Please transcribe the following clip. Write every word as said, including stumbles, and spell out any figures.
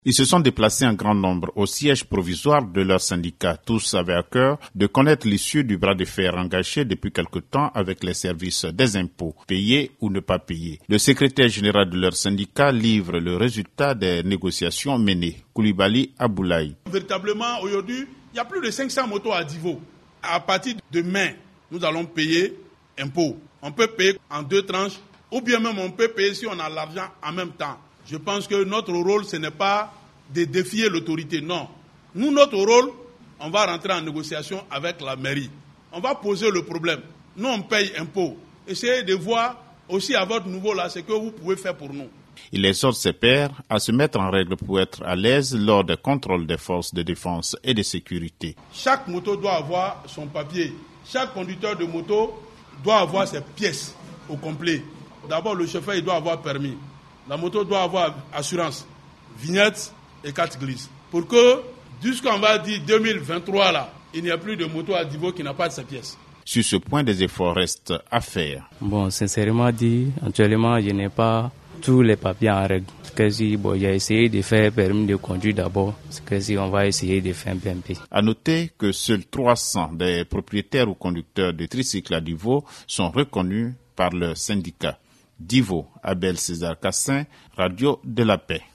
Ils se sont déplacés en grand nombre au siège provisoire de leur syndicat. Tous avaient à cœur de connaître l'issue du bras de fer engagé depuis quelque temps avec les services des impôts, payés ou ne pas payés. Le secrétaire général de leur syndicat livre le résultat des négociations menées. Koulibaly Aboulaye. Véritablement, aujourd'hui, il y a plus de cinq cents motos à Divo. À partir de demain, nous allons payer impôts. On peut payer en deux tranches, ou bien même on peut payer si on a l'argent en même temps. Je pense que notre rôle, ce n'est pas de défier l'autorité, non. Nous, notre rôle, on va rentrer en négociation avec la mairie. On va poser le problème. Nous, on paye impôts. Essayez de voir aussi à votre niveau là ce que vous pouvez faire pour nous. Il exhorte ses pairs à se mettre en règle pour être à l'aise lors des contrôles des forces de défense et de sécurité. Chaque moto doit avoir son papier. Chaque conducteur de moto doit avoir ses pièces au complet. D'abord, le chauffeur il doit avoir permis. La moto doit avoir assurance, vignette et carte grise. Pour que, jusqu'en va dire deux mille vingt-trois, là, il n'y a plus de moto à Divo qui n'a pas de sa pièce. Sur ce point, des efforts restent à faire. Bon, sincèrement dit, actuellement, je n'ai pas tous les papiers en règle. Que si, bon, j'ai essayé de faire permis de conduire d'abord, que si on va essayer de faire un P M P. À noter que seuls trois cents des propriétaires ou conducteurs de tricycles à Divo sont reconnus par le syndicat. Divo, Abel César Cassin, Radio de la Paix.